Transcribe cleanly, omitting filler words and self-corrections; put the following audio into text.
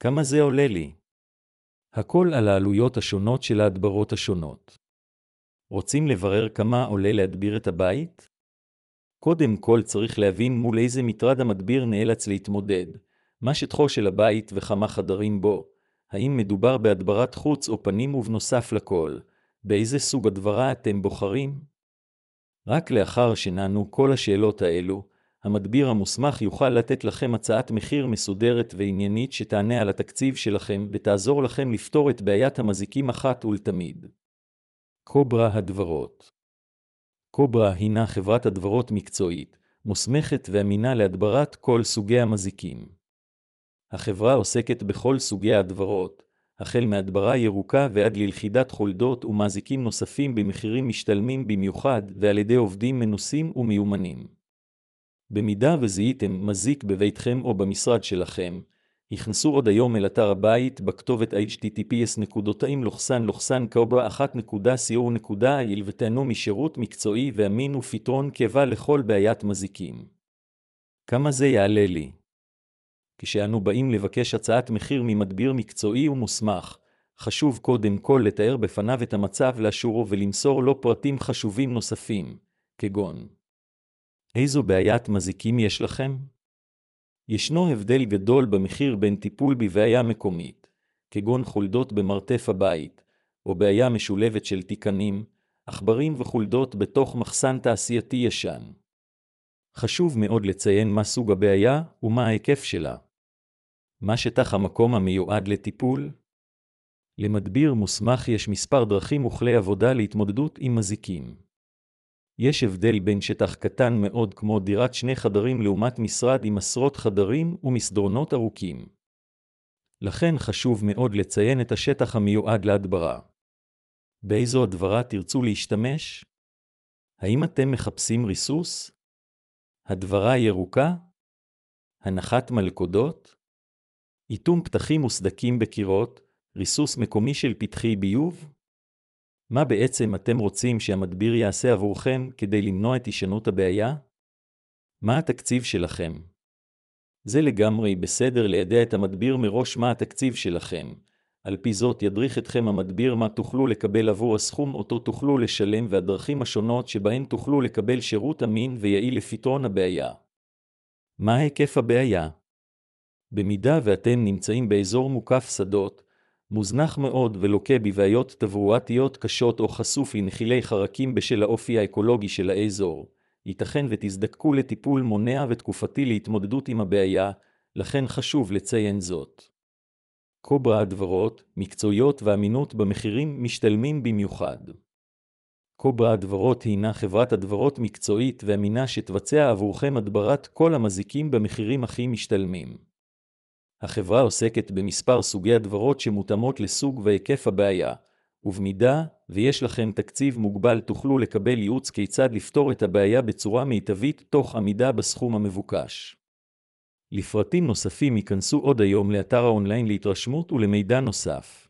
כמה זה עולה לי? הכל על העלויות השונות של ההדברות השונות. רוצים לברר כמה עולה להדביר את הבית? קודם כל צריך להבין מול איזה מטרד המדביר נאלץ להתמודד, מה שטחו של הבית וכמה חדרים בו, האם מדובר בהדברת חוץ או פנים ובנוסף לכל, באיזה סוג הדברה אתם בוחרים? רק לאחר שנענו כל השאלות האלו, המדביר המוסמך יוכל לתת לכם הצעת מחיר מסודרת ועניינית שתענה על התקציב שלכם ותעזור לכם לפתור את בעיית המזיקים אחת ולתמיד. קוברה הדברות. קוברה הינה חברת הדברות מקצועית, מוסמכת ואמינה להדברת כל סוגי המזיקים. החברה עוסקת בכל סוגי הדברות, החל מהדברה ירוקה ועד ללכידת חולדות ומזיקים נוספים במחירים משתלמים במיוחד ועל ידי עובדים מנוסים ומיומנים. במידה וזיהיתם מזיק בביתכם או במשרד שלכם, הכנסו עוד היום אל אתר הבית בכתובת https://cobra1.co.il ותענו משירות מקצועי ואמין ופתרון קבע לכל בעיית מזיקים. כמה זה יעלה לי? כשאנו באים לבקש הצעת מחיר ממדביר מקצועי ומוסמך, חשוב קודם כל לתאר בפניו את המצב לאשורו ולמסור לו פרטים חשובים נוספים, כגון איזו בעיית מזיקים יש לכם? ישנו הבדל גדול במחיר בין טיפול בבעיה מקומית, כגון חולדות במרתף הבית, או בעיה משולבת של תיקנים, עכברים וחולדות בתוך מחסן תעשייתי ישן. חשוב מאוד לציין מה סוג הבעיה ומה ההיקף שלה. מה שטח המקום המיועד לטיפול? למדביר מוסמך יש מספר דרכים וכלי עבודה להתמודדות עם מזיקים. יש הבדל בין שטח קטן מאוד כמו דירת 2 חדרים לעומת משרד עם עשרות חדרים ומסדרונות ארוכים. לכן חשוב מאוד לציין את השטח המיועד להדברה. באיזו הדברה תרצו להשתמש? האם אתם מחפשים ריסוס? הדברה ירוקה? הנחת מלכודות? איתום פתחים וסדקים בקירות, ריסוס מקומי של פתחי ביוב? מה בעצם אתם רוצים שהמדביר יעשה עבורכם כדי למנוע את הישנות הבעיה? מה התקציב שלכם? זה לגמרי בסדר לידע את המדביר מראש מה התקציב שלכם. על פי זאת ידריך אתכם המדביר מה תוכלו לקבל עבור הסכום אותו תוכלו לשלם והדרכים השונות שבהן תוכלו לקבל שירות אמין ויעיל לפתרון הבעיה. מה היקף הבעיה? במידה ואתם נמצאים באזור מוקף שדות, מוזנח מאוד ולוקה בבעיות תברואתיות קשות או חשוף לנחילי חרקים בשל האופי האקולוגי של האזור, ייתכן ותזדקקו לטיפול מונע ותקופתי להתמודדות עם הבעיה, לכן חשוב לציין זאת. קוברה הדברות, מקצועיות ואמינות במחירים משתלמים במיוחד. קוברה הדברות הינה חברת הדברות מקצועית ואמינה שתבצע עבורכם הדברת כל המזיקים במחירים הכי משתלמים. החברה עוסקת במספר סוגי הדברות שמותאמות לסוג והיקף הבעיה, ובמידה ויש לכם תקציב מוגבל תוכלו לקבל ייעוץ כיצד לפתור את הבעיה בצורה מיטבית תוך עמידה בסכום המבוקש. לפרטים נוספים ייכנסו עוד היום לאתר האונליין להתרשמות ולמידע נוסף.